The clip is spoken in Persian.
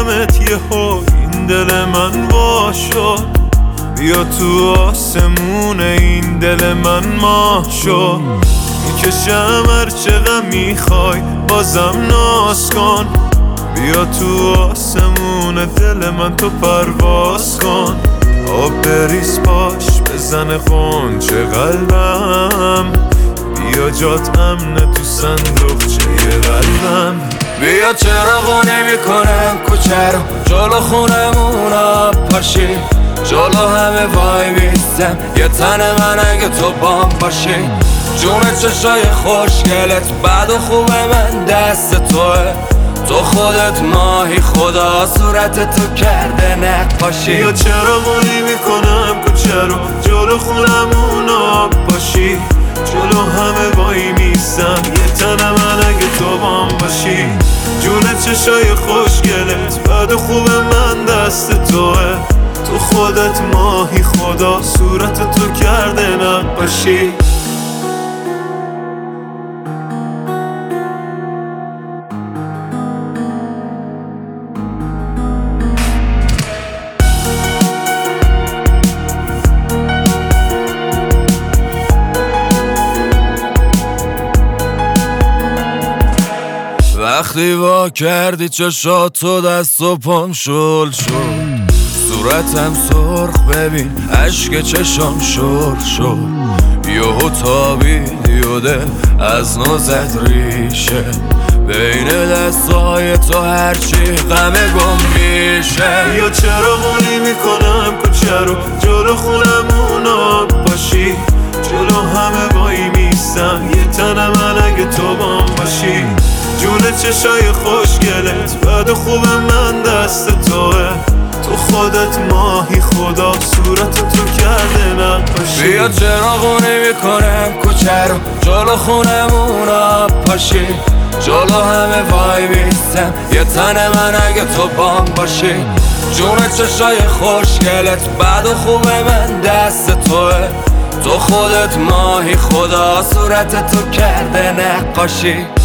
دیدمت یهو این دل من وا شد، بیا تو آسمون این دل من ماه شد. میکشم هرچه غم میخوای بازم ناز کن، بیا تو آسمون دل من تو پرواز کن. آب بریز پاش بزن قنچه قلبم، بیا جات امنه تو صندوقچه قلبم. بیا چراغو نمیکنم کوچه رو، جلو خونمون آب پاشی، جلو همه وای میستم یه تن من اگه تو بام باشی. جون چشای خوشگلت بد و خوب من دست توه، تو خودت ماهی خدا صورت تو کرده نقاشی. بیا چراغو نمیکنم کوچه رو، جلو خونمون آب پاشی، جلو همه وای میستم یه تن من اگه تو بام باشی. جون چشای خوشگلت بد و خوب من دست توه، تو خودت ماهی خدا صورت تو کرده نقاشی. وقتی وا کردی چشاتو دست و پام شل شد، صورتم سرخ ببین اشک چشام شل شد. یهو تابیدی و دل از نو زد ریشه، بین دستای تو هرچی غمه گم میشه. یا چراغو نمیکنم کوچه رو، جلو خونمون آب پاشی، جلو همه وای میستم یه تن من اگه تو بام باشی. جون چشای خوشگلت بد و خوب من دست توه، تو خودت ماهی خدا صورت تو کرده نقاشی. بیا چراغو نمیکنم کوچه رو، جلو خونمون آب پاشی، جلو همه وای میستم یه تن من اگه تو بام باشی. جون چشای خوشگلت بد و خوب من دست توه، تو خودت ماهی خدا صورت تو کرده نقاشی.